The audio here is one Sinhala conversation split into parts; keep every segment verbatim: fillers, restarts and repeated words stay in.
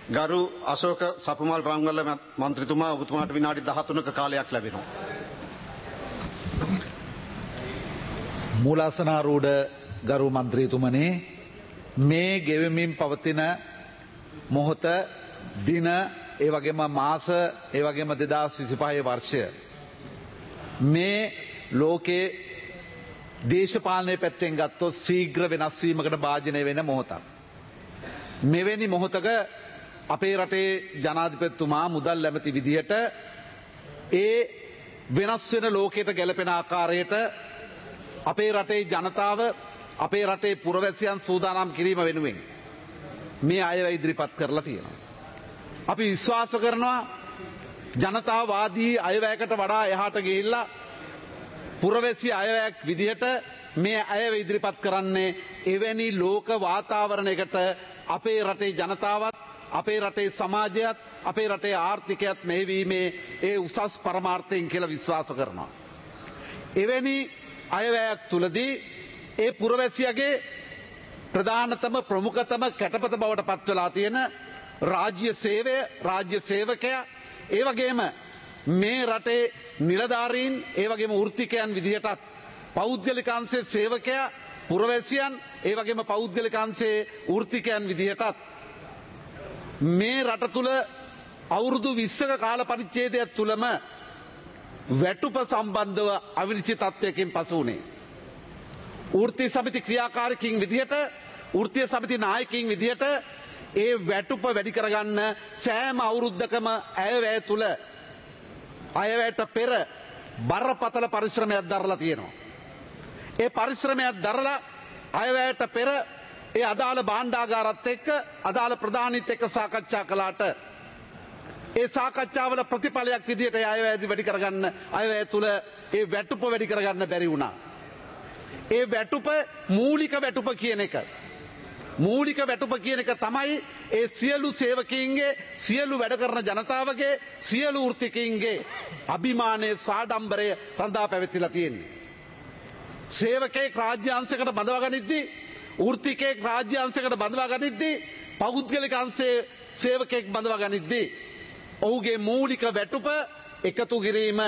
ගරු අශෝක සපුමල් රංගල මන්ත්‍රීතුමා ඔබතුමාට විනාඩි දහතුනක කාලයක් ලැබෙනවා. මූලාසනාරූඪ ගරු මන්ත්‍රීතුමනි, මේ ගෙවමින් පවතින මොහොත දින ඒ වගේම මාස ඒ වගේම දෙදහස් විසිපහ වර්ෂය මේ ලෝකේ දේශපාලනය පැත්තෙන් ගත්තොත් ශීඝ්‍ර වෙනස් වීමකට භාජනය වෙන මොහොතක්. මෙවැනි මොහොතක අපේ රටේ ජනාධිපතිතුමා මුදල් ඇමති විදිහට ඒ වෙනස් වෙන ලෝකයට ගැලපෙන ආකාරයට අපේ රටේ ජනතාව අපේ රටේ පුරවැසියන් සූදානම් කිරීම වෙනුවෙන් මේ අයවැය ඉදිරිපත් කරලා තියෙනවා. අපි විශ්වාස කරනවා ජනතාවාදී අයවැයකට වඩා එහාට ගිහිල්ලා පුරවැසි අයවැයක් විදිහට මේ අයවැය ඉදිරිපත් කරන්නේ එවැනි ලෝක වාතාවරණයකට අපේ රටේ ජනතාවත් අපේ රටේ සමාජයත් අපේ රටේ ආර්ථිකයත් මෙහෙවීමේ ඒ උසස් පරමාර්ථයෙන් කියලා විශ්වාස කරනවා. එවැනි අයවැයක් තුලදී ඒ පුරවැසියගේ ප්‍රධානතම ප්‍රමුඛතම කැටපත බවට පත් වෙලා තියෙන රාජ්‍ය සේවය, රාජ්‍ය සේවකයා, ඒ වගේම මේ රටේ නිලධාරීන්, ඒ වගේම වෘත්තිකයන් විදිහටත් පෞද්ගලිකාංශයේ සේවකයා, පුරවැසියන්, ඒ වගේම පෞද්ගලිකාංශයේ වෘත්තිකයන් විදිහටත් මේ රට තුල අවුරුදු විස්සක කාල පරිච්ඡේදයක් තුලම වැටුප සම්බන්ධව අවිනිශ්චිත තත්ත්වයකින් පසු වුණේ. වෘත්තීය සමිති ක්‍රියාකාරකීන් විදිහට, වෘත්තීය සමිති නායකයින් විදිහට ඒ වැටුප වැඩි කරගන්න සෑම අවුරුද්දකම අයවැය තුල අයවැයට පෙර බරපතල පරිශ්‍රමයක් දරලා තියෙනවා. ඒ පරිශ්‍රමයක් දරලා අයවැයට පෙර ඒ අදාළ භාණ්ඩාගාරත් එක්ක අදාළ ප්‍රධානීත් එක්ක සාකච්ඡා කළාට ඒ සාකච්ඡාවල ප්‍රතිඵලයක් විදිහට ඒ අයවැය වැඩි කරගන්න, අයවැය තුල ඒ වැටුප වැඩි කරගන්න බැරි වුණා. ඒ වැටුප මූලික වැටුප කියන එක මූලික වැටුප කියන එක තමයි ඒ සියලු සේවකයින්ගේ, සියලු වැඩ කරන ජනතාවගේ, සියලු වෘත්තිකයින්ගේ අභිමානයේ සාඩම්බරය රඳා පැවතිලා තියෙන්නේ. සේවකයෙක් රාජ්‍ය අංශයකට බඳවා ගනිද්දී, වෘත්තිකයෙක් රාජ්‍ය අංශයකට බඳවා ගනිද්දී, පෞද්ගලික අංශයේ සේවකයෙක් බඳවා ගනිද්දී ඔහුගේ මූලික වැටුප එකතු කිරීම,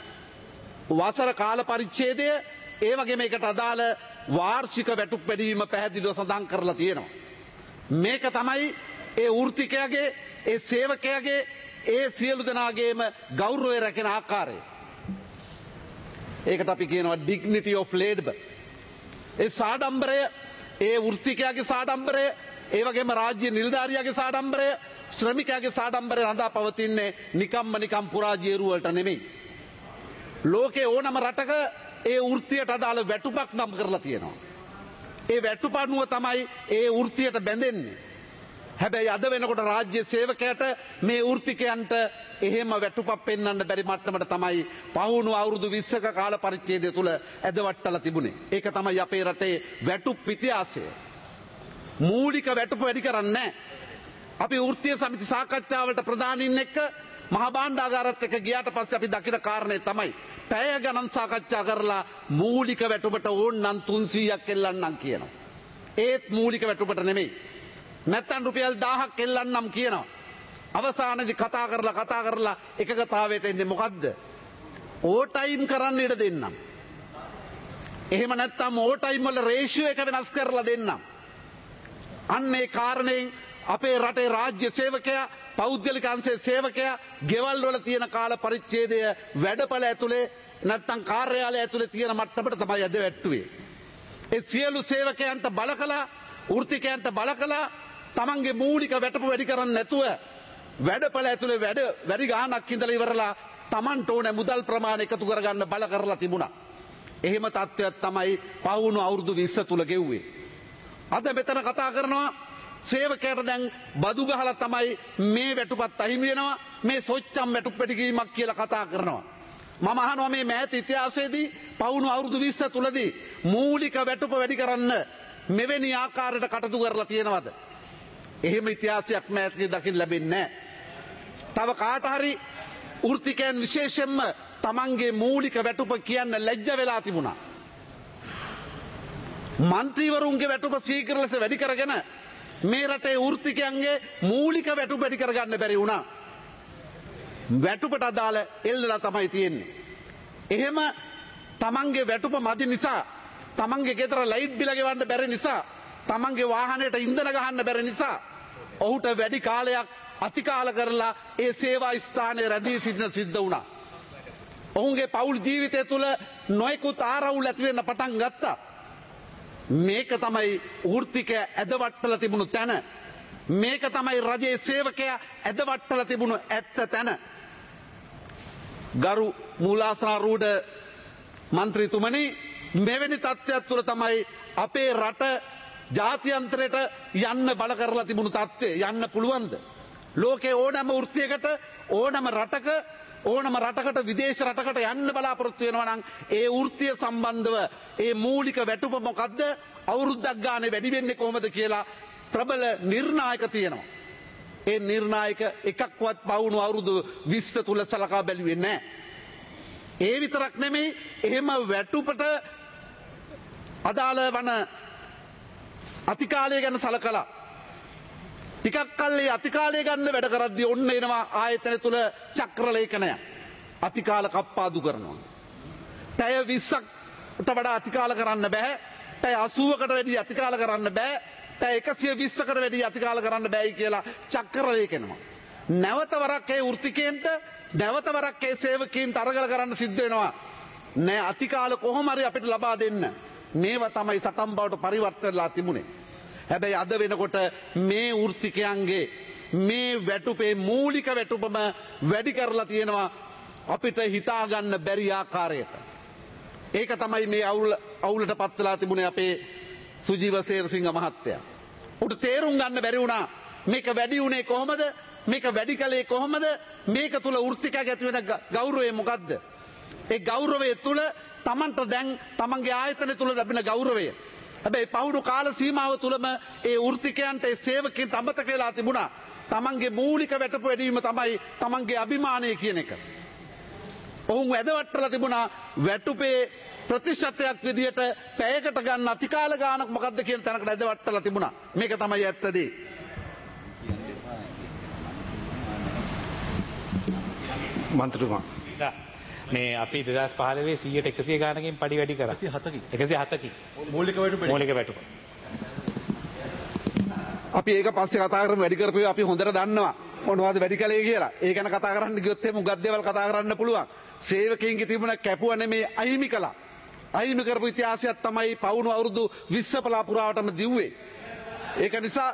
වසර කාල පරිච්ඡේදය, ඒ වගේම ඒකට අදාළ වාර්ෂික වැටුප් වැඩිවීම පැහැදිලිව සඳහන් කරලා තියෙනවා. මේක තමයි ඒ වෘත්තිකයාගේ, ඒ සේවකයාගේ, ඒ සියලු දෙනාගේම ගෞරවය රැකෙන ආකාරය. ඒකට අපි කියනවා dignity of labor. ඒ සාඩම්බරය, ඒ වෘත්තිකයාගේ සාඩම්බරය, ඒ වගේම රාජ්‍ය නිලධාරියාගේ සාඩම්බරය, ශ්‍රමිකයාගේ සාඩම්බරය රඳා පවතින්නේ නිකම්ම නිකම් පුරාජේරු වලට නෙමෙයි. ලෝකේ ඕනම රටක ඒ වෘත්තියට අදාළ වැටුපක් නම් කරලා තියෙනවා. ඒ වැටුප අනුව තමයි ඒ වෘත්තියට බැඳෙන්නේ. හැබැයි අද වෙනකොට රාජ්‍ය සේවකයට, මේ වෘත්තිකයන්ට එහෙම වැටුපක් පෙන්වන්න බැරි මට්ටමට තමයි පහුණු අවුරුදු විස්සක කාල පරිච්ඡේදය තුල ඇදවට්ටලා තිබුණේ. ඒක තමයි අපේ රටේ වැටුප් ඉතිහාසය. මූලික වැටුප වැඩි කරන්නේ අපි වෘත්තීය සමිති සාකච්ඡාවලට ප්‍රධානීන් එක්ක, මහ භාණ්ඩාගාරත් එක්ක ගියාට පස්සේ අපි දකින කාරණේ තමයි පැය ගණන් සාකච්ඡා කරලා මූලික වැටුපට ඕන්නම් තුන්සීයක් එල්ලන්නම් කියනවා. ඒත් මූලික වැටුපට නෙමෙයි. නැත්තම් රුපියල් දහයක් එල්ලන්නම් කියනවා. අවසානයේදී කතා කරලා කතා කරලා එකගතාවයට එන්නේ මොකද්ද? ඕ ටයිම් කරන්න ඉඩ දෙන්නම්. එහෙම නැත්තම් ඕ ටයිම් වල රේෂියෝ එක වෙනස් කරලා දෙන්නම්. අන්න ඒ කාරණේ අපේ රටේ රාජ්‍ය සේවකයා, පෞද්ගලික අංශයේ සේවකයා ගෙවල් වල තියෙන කාල පරිච්ඡේදය වැඩපළ ඇතුලේ නැත්තම් කාර්යාලය ඇතුලේ තියෙන මට්ටමට තමයි අද වැට්ටුවේ. ඒ සියලු සේවකයන්ට බලකලා, වෘත්තිකයන්ට බලකලා තමන්ගේ මූලික වැටුප වැඩි කරන්නේ නැතුව වැඩපළ ඇතුලේ වැඩ වැඩි ගාණක් ඉඳලා ඉවරලා තමන්ට ඕන මුදල් ප්‍රමාණය එකතු කරගන්න බල කරලා තිබුණා. එහෙම තත්ත්වයක් තමයි පවුණු අවුරුදු විස්ස තුල ගෙව්වේ. අද මෙතන කතා කරනවා සේවකයට දැන් බදු ගහලා තමයි මේ වැටුපත් අහිමි වෙනවා, මේ සොච්චම් වැටුප් වැඩි කිරීමක් කියලා කතා කරනවා. මම අහනවා මේ මෑත ඉතිහාසයේදී පවුණු අවුරුදු විස්ස තුලදී මූලික වැටුප වැඩි කරන්න මෙවැනි ආකාරයට කටයුතු කරලා තියෙනවද? එහෙම ඉතිහාසයක් මෑතකදී දකින්න ලැබෙන්නේ නැහැ. තව කාට හරි වෘත්තිකයන් විශේෂයෙන්ම තමන්ගේ මූලික වැටුප කියන්න ලැජ්ජ වෙලා තිබුණා. මන්ත්‍රීවරුන්ගේ වැටුප සීඝ්‍ර ලෙස වැඩි කරගෙන මේ රටේ වෘත්තිකයන්ගේ මූලික වැටුප වැඩි කරගන්න බැරි වුණා. වැටුපට අදාළ එල්ලලා තමයි තියෙන්නේ. එහෙම තමන්ගේ වැටුප මදි නිසා, තමන්ගේ ගෙදර ලයිට් බිල ගෙවන්න බැරි නිසා, තමන්ගේ වාහනයට ඉන්ධන ගහන්න බැරි නිසා ඔහුට වැඩි කාලයක් අතිකාල කරලා ඒ සේවා ස්ථානයේ රැඳී සිටින සිද්ධ වුණා. ඔහුගේ පවුල් ජීවිතය තුළ නොයෙකුත් ආරවුල් ඇති වෙන්න පටන් ගත්තා. මේක තමයි වෘත්තිකය ඇදවට්ටල තිබුණු තැන. මේක තමයි රජයේ සේවකයා ඇදවට්ටල තිබුණු ඇත්ත තැන. ගරු මූලාසනාරූඪ මන්ත්‍රීතුමනි, මෙවැනි තත්ත්වයක් තුළ තමයි අපේ රට ජාත්‍යන්තරයට යන්න බල කරලා තිබුණු තත්ත්වය. යන්න පුළුවන්ද? ලෝකේ ඕනෑම වෘත්තියකට, ඕනෑම රටක, ඕනම රටකට, විදේශ රටකට යන්න බලාපොරොත්තු වෙනවා නම් ඒ වෘත්තිය සම්බන්ධව ඒ මූලික වැටුප මොකද්ද, අවුරුද්දක් ගානේ වැඩි වෙන්නේ කොහොමද කියලා ප්‍රබල නිර්ණායක තියෙනවා. ඒ නිර්ණායක එකක්වත් පවුණු අවුරුදු විස්ස තුල සලකා බැලුවේ නැහැ. ඒ විතරක් නෙමෙයි, එහෙම වැටුපට අදාළ වන අතිකාලය ගැන සලකලා ටිකක් කල්ලි අතිකාලය ගන්න වැඩ කරද්දී ඔන්න එනවා ආයතන තුල චක්‍රලේඛනය. අතිකාල කප්පාදු කරනවා. පැය විස්සකට වඩා අතිකාල කරන්න බෑ. පැය අසූවකට වැඩි අතිකාල කරන්න බෑ. පැය එකසිය විස්සකට වැඩි අතිකාල කරන්න බෑයි කියලා චක්‍රලේඛනවා. නැවත වරක් ඒ වෘත්තිකයන්ට, නැවත වරක් ඒ සේවකයන්ට අරගල කරන්න සිද්ධ වෙනවා. නෑ, අතිකාල කොහොම හරි අපිට ලබා දෙන්න. මේවා තමයි සටන් බවට පරිවර්තන වෙලා තිබුණේ. හැබැයි අද වෙනකොට මේ වෘත්තිකයන්ගේ මේ වැටුපේ මූලික වැටුපම වැඩි කරලා තියෙනවා අපිට හිතා ගන්න බැරි ආකාරයට. ඒක තමයි මේ අවුල අවුලට පත් වෙලා තිබුණේ අපේ සුජීව සේරසිංහ මහත්තයා. උට තේරුම් ගන්න බැරි වුණා මේක වැඩි වුණේ කොහොමද? මේක වැඩි කලේ කොහොමද? මේක තුල වෘත්තිකයන්ට ඇති වෙන ගෞරවය මොකද්ද? ඒ ගෞරවය තුල තමන්ට දැන් තමන්ගේ ආයතන තුල ලැබෙන ගෞරවය. හැබැයි පවුණු කාල සීමාව තුළම ඒ වෘත්තිකයන්ට, ඒ සේවකයන්ට අමතක වෙලා තිබුණා තමන්ගේ මූලික වැටුප වැඩිවීම තමයි තමන්ගේ අභිමානය කියන එක. ඔවුන් වැදවට්ටලා තිබුණා වැටුපේ ප්‍රතිශතයක් විදියට පැයකට ගන්න අතිකාල ගානක් මොකද්ද කියන තැනකට වැදවට්ටලා තිබුණා. මේක තමයි ඇත්ත දේ. මන්ත්‍රීතුමා මේ අපි දෙදහස් පහළොවේ සියයට එකසිය ගානකින් පඩි වැඩි කරා. එකසිය හතකින් මූලික වැටුප මූලික වැටුප. අපි ඒක පස්සේ කතා කරමු. වැඩි කරපුවේ අපි හොඳට දන්නවා මොනවද වැඩි කලේ කියලා. ඒ ගැන කතා කරන්න ගියොත් එහෙම උගත් දේවල් කතා කරන්න පුළුවන්. සේවකයන්ගේ තිබුණ කැපුව නෙමේ අහිමි කළා. අහිමි කරපු ඉතිහාසයක් තමයි පවුණු අවුරුදු විස්ස පලා පුරාවටම දිව්වේ. ඒක නිසා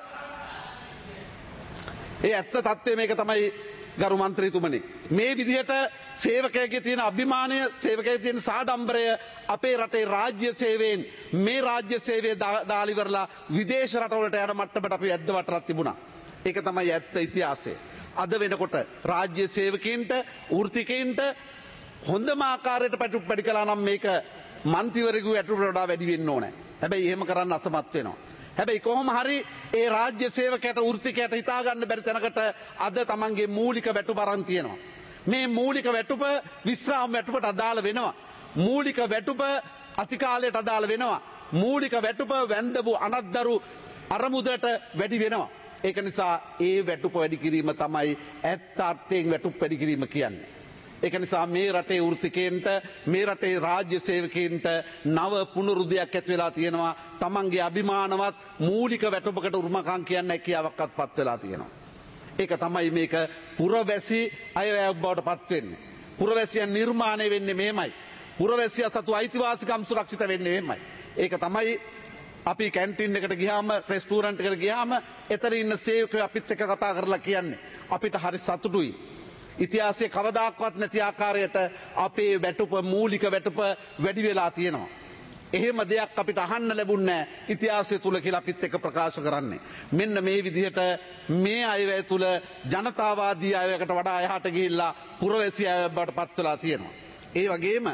ඒ ඇත්ත තත්ත්වය මේක තමයි ගරු මන්ත්‍රීතුමනි. මේ විදිහට සේවකයන්ගේ තියෙන අභිමානය, සේවකයන්ගේ තියෙන සාඩම්බරය අපේ රටේ රාජ්‍ය සේවයෙන් මේ රාජ්‍ය සේවය දාලා ඉවරලා විදේශ රටවලට යන මට්ටමට අපි ඇද්ද වටලා තිබුණා. ඒක තමයි ඇත්ත ඉතිහාසය. අද වෙනකොට රාජ්‍ය සේවකයන්ට, වෘත්තිකයන්ට හොඳම ආකාරයට පැටුප් වැඩි කළා නම් මේක මන්ත්‍රීවරයෙකුගේ වැටුපට වඩා වැඩි වෙන්න ඕනේ. හැබැයි එහෙම කරන්න අසමත් වෙනවා. හැබැයි කොහොම හරි ඒ රාජ්‍ය සේවකයට, වෘත්තිකයට හිතා ගන්න බැරි තැනකට අද තමන්ගේ මූලික වැටුප අරන් තියෙනවා. මේ මූලික වැටුප විශ්‍රාම වැටුපට අදාළ වෙනවා. මූලික වැටුප අතිකාලයට අදාළ වෙනවා. මූලික වැටුප වැන්දපු අනත්දරු අරමුදට වැඩි වෙනවා. ඒක නිසා ඒ වැටුප වැඩි කිරීම තමයි ඇත්ත අර්ථයෙන් වැටුප් වැඩි කිරීම කියන්නේ. ඒක නිසා මේ රටේ වෘත්තිකයන්ට, මේ රටේ රාජ්‍ය සේවකයන්ට නව පුනරුදයක් ඇති වෙලා තියෙනවා. තමන්ගේ අභිමානවත් මූලික වැටුපකට උරුමකම් කියන්න හැකියාවක්වත් පත් වෙලා තියෙනවා. ඒක තමයි මේක පුරවැසි අයවැයක් බවට පත් වෙන්නේ. පුරවැසියන් නිර්මාණය වෙන්නේ මෙහෙමයි. පුරවැසියා සතු අයිතිවාසිකම් සුරක්ෂිත වෙන්නේ මෙහෙමයි. ඒක තමයි අපි කැන්ටින් එකට ගියාම, රෙස්ටුරන්ට් එකට ගියාම එතන ඉන්න සේවකයෝ අපිත් එක්ක කතා කරලා කියන්නේ අපිට හරි සතුටුයි. ඉතිහාසයේ කවදාක්වත් නැති ආකාරයට අපේ වැටුප, මූලික වැටුප වැඩි වෙලා තියෙනවා. එහෙම දෙයක් අපිට අහන්න ලැබුණේ නැහැ ඉතිහාසය තුල කියලා අපිත් එක්ක ප්‍රකාශ කරන්නේ. මෙන්න මේ විදිහට මේ අයවැය තුල ජනතාවාදී අයවැයකට වඩා එහාට ගිහිල්ලා පුරවැසි අයවැය බවට පත් වෙලා තියෙනවා. ඒ වගේම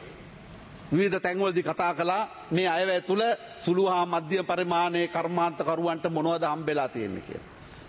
විවිධ තැන්වලදී කතා කළා මේ අයවැය තුල සුළු හා මධ්‍යම පරිමාණයේ කර්මාන්තකරුවන්ට මොනවද හම්බෙලා තියෙන්නේ කියලා.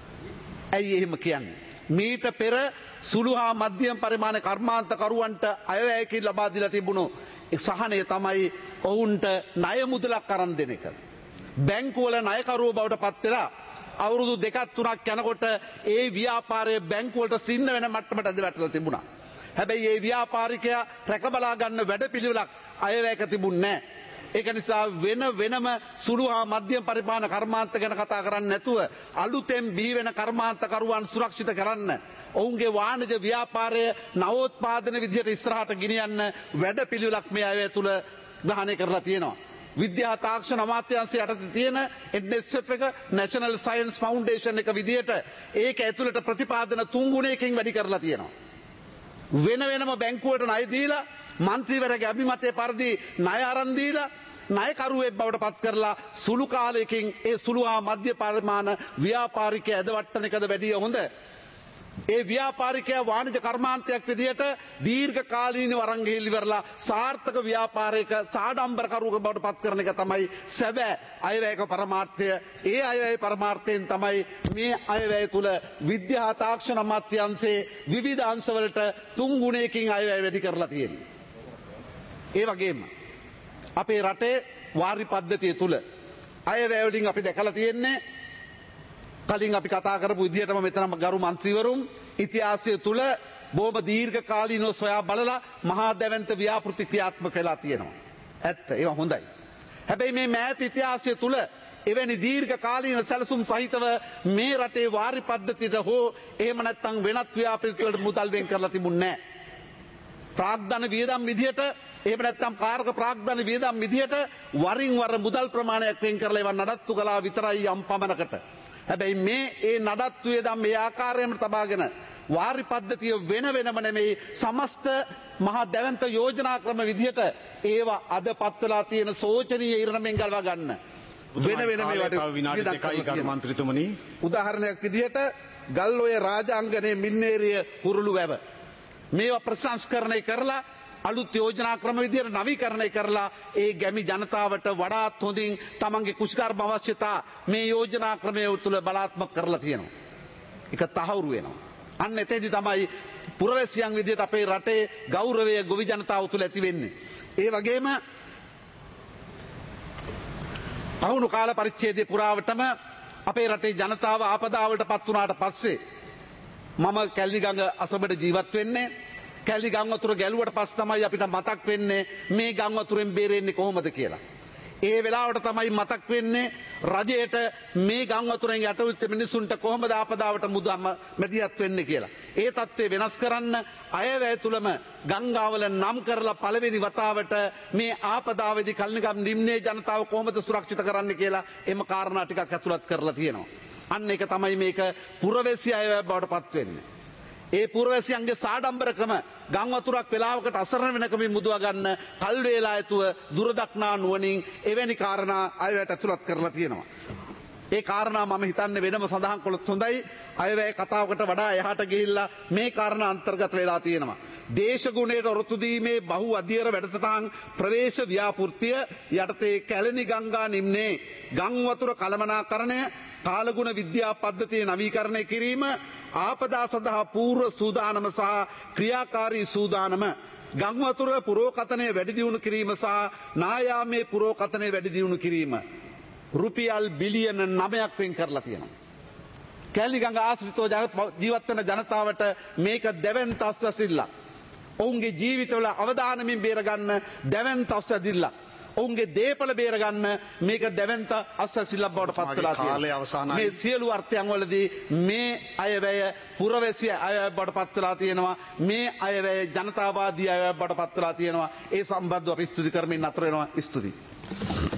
ඇයි එහෙම කියන්නේ? මීට පෙර සුළු හා මධ්‍යම පරිමාණ කර්මාන්තකරුවන්ට අයවැයකින් ලබා දීලා තිබුණු සහනය තමයි ඔවුන්ට ණය මුදලක් අරන් දෙන එක. බැංකුවල ණයකරුවෝ බවට පත් වෙලා අවුරුදු දෙකක් තුනක් යනකොට ඒ ව්‍යාපාරයේ බැංකුවලට සින්න වෙන මට්ටමට අද වැටලා තිබුණා. හැබැයි ඒ ව්‍යාපාරිකයා රැකබලා ගන්න වැඩපිළිවෙලක් අයවැයක තිබුණේ නැහැ. ඒක නිසා වෙන වෙනම සුළු හා මධ්‍යම පරිමාණ කර්මාන්ත ගැන කතා කරන්නේ නැතුව අලුතෙන් බිහි වෙන කර්මාන්තකරුවන් සුරක්ෂිත කරන්න ඔවුන්ගේ වාණිජ ව්‍යාපාරය නවෝත්පාදන විදිහට ඉස්සරහට ගෙනියන්න වැඩපිළිවෙලක් මේ අයවැය තුල ග්‍රහණය කරලා තියෙනවා. විද්‍යා තාක්ෂණ අමාත්‍යාංශය යටතේ තියෙන එන් එස් එෆ් එක National Science Foundation එක විදිහට ඒක ඇතුළට ප්‍රතිපාදන තුන් ගුණයකින් වැඩි කරලා තියෙනවා. වෙන වෙනම බැංකුවට ණය දීලා මන්ත්‍රීවරයාගේ අභිමතය පරිදි ණය අරන් දීලා ණයකරුවෙක් බවට පත් කරලා සුළු කාලයකින් ඒ සුළු හා මධ්‍ය පරිමාණ ව්‍යාපාරිකයා ඇදවට්ටන එකද වැඩිය හොඳ. ඒ ව්‍යාපාරිකයා වාණිජ කර්මාන්තයක් විදිහට දීර්ඝ කාලීනව අරන් ගිහින් ඉවරලා සාර්ථක ව්‍යාපාරයක සාඩම්බරකරුවෙක් බවට පත් කරන එක තමයි සැබෑ අයවැයක පරමාර්ථය. ඒ අයවැය පරමාර්ථයෙන් තමයි මේ අයවැය තුල විද්‍යා තාක්ෂණ අමාත්‍යාංශයේ විවිධ අංශවලට තුන් ගුණයකින් අයවැය වැඩි කරලා තියෙන්නේ. ඒ වගේම අපේ රටේ වාරි පද්ධතිය තුල අයවැය වලින් අපි දැකලා තියෙන්නේ කලින් අපි කතා කරපු විදිහටම මෙතන ගරු මන්ත්‍රීවරුන් ඉතිහාසය තුල බොහොම දීර්ඝ කාලීනව සොයා බලලා මහා දැවැන්ත ව්‍යාපෘති ක්‍රියාත්මක වෙලා තියෙනවා. ඇත්ත ඒවා හොඳයි. හැබැයි මේ මෑත ඉතිහාසය තුල එවැනි දීර්ඝ කාලීන සැලසුම් සහිතව මේ රටේ වාරි පද්ධතියට හෝ එහෙම නැත්නම් වෙනත් ව්‍යාපෘති වලට මුදල් වෙන් කරලා තිබුණේ නැහැ. ප්‍රාග්ධන වියදම් විදිහට එහෙම නැත්නම් කාර්ක ප්‍රාග්ධන වියදම් විදිහට වරින් වර මුදල් ප්‍රමාණයක් වෙන් කරලා ඒවා නඩත්තු කළා විතරයි යම් පමණකට. හැබැයි මේ ඒ නඩත්තු වියදම් මේ ආකාරයෙන්ම තබාගෙන වාරි පද්ධතිය වෙන වෙනම නෙමෙයි සමස්ත මහා දැවැන්ත යෝජනා ක්‍රම විදිහට ඒවා අද පත්වලා තියෙන සෝචනීය ඉරණමෙන් ගලවා ගන්න. වෙන වෙන මේවට විනාඩි දෙකයි ගරු මන්ත්‍රීතුමනි. උදාහරණයක් විදිහට ගල්ඔය රාජාංගනයේ මින්නේරිය කුරුළු වැව මේවා ප්‍රසංස්කරණය කරලා අලුත් යෝජනා ක්‍රම විදිහට නවීකරණය කරලා ඒ ගැමි ජනතාවට වඩාත් හොඳින් තමන්ගේ කුෂිකර්ම අවශ්‍යතා මේ යෝජනා ක්‍රමය තුළ බලාත්මක කරලා තියෙනවා. ඒක තහවුරු වෙනවා. අන්න එතෙන්දි තමයි පුරවැසියන් විදිහට අපේ රටේ ගෞරවය ගොවි ජනතාව තුළ ඇති වෙන්නේ. ඒ වගේම අහුණු කාල පරිච්ඡේදය පුරාවටම අපේ රටේ ජනතාව ආපදාවලට පත් වුණාට පස්සේ මම කැලණිගඟ අසබඩ ජීවත් වෙන්නේ කැලි ගම් වතුර ගැලුවට පස්සේ තමයි අපිට මතක් වෙන්නේ මේ ගම් වතුරෙන් බේරෙන්නේ කොහොමද කියලා. ඒ වෙලාවට තමයි මතක් වෙන්නේ රජයට මේ ගම් වතුරෙන් යටවෙච්ච මිනිසුන්ට කොහොමද ආපදාවට මුදම මැදිහත් වෙන්නේ කියලා. ඒ தත්ත්වය වෙනස් කරන්න අයවැය තුලම ගංගාවල නම් කරලා පළවෙනි වතාවට මේ ආපදාවේදී කල්නිගම් නිම්නයේ ජනතාව කොහොමද සුරක්ෂිත කරන්න කියලා එම කාරණා ටිකක් ඇතුළත් කරලා තියෙනවා. අන්න ඒක තමයි මේක පුරවැසි අයවැය බවට පත් වෙන්නේ. ඒ පුරවැසියන්ගේ සාඩම්බරකම ගම් වතුරක් වෙලාවකට අසරණ වෙනකමින් මුදවා ගන්න කල් වේලා ඇතුව දුරදක්නා නුවණින් එවැනි කාරණා අයවැයට ඇතුළත් කරලා තියෙනවා. ඒ කාරණා මම හිතන්නේ වෙනම සඳහන් කළොත් හොඳයි. අයවැය කතාවකට වඩා එහාට ගිහිල්ලා මේ කාරණා අන්තර්ගත වෙලා තියෙනවා. දේශගුණයට ඔරොත්තු දීමේ බහු අධියර වැඩසටහන් ප්‍රවේශ ව්‍යාපෘතිය යටතේ කැලණි ගංගා නිම්නයේ ගම් වතුර කළමනාකරණය කාලගුණ විද්‍යා පද්ධතිය නවීකරණය කිරීම ආපදා සඳහා පූර්ව සූදානම සහ ක්‍රියාකාරී සූදානම ගම් වතුර පුරෝකතනය වැඩි දියුණු කිරීම සහ නායාමේ පුරෝකතනය වැඩි දියුණු කිරීම රුපියල් බිලියන නවයක් වෙන් කරලා තියෙනවා. කැලණි ගඟ ආශ්‍රිතව ජීවත් වෙන ජනතාවට මේක දැවැන්ත අස්වැසිල්ලක්. ඔවුන්ගේ ජීවිතවල අවදානමින් බේරගන්න දැවැන්ත අස්වැසිල්ලක්. ඔවුන්ගේ දේපල බේරගන්න මේක දැවැන්ත අස්වැසිල්ලක් බවට පත් වෙලා තියෙනවා. මේ සියලු අර්ථයන් වලදී මේ අයවැය පුරවැසිය අයවැය බවට පත් වෙලා තියෙනවා. මේ අයවැය ජනතාවාදී අයවැය බවට පත් වෙලා තියෙනවා. ඒ සම්බන්ධව අපි ස්තුති කරමින් අතර වෙනවා. ස්තුතියි.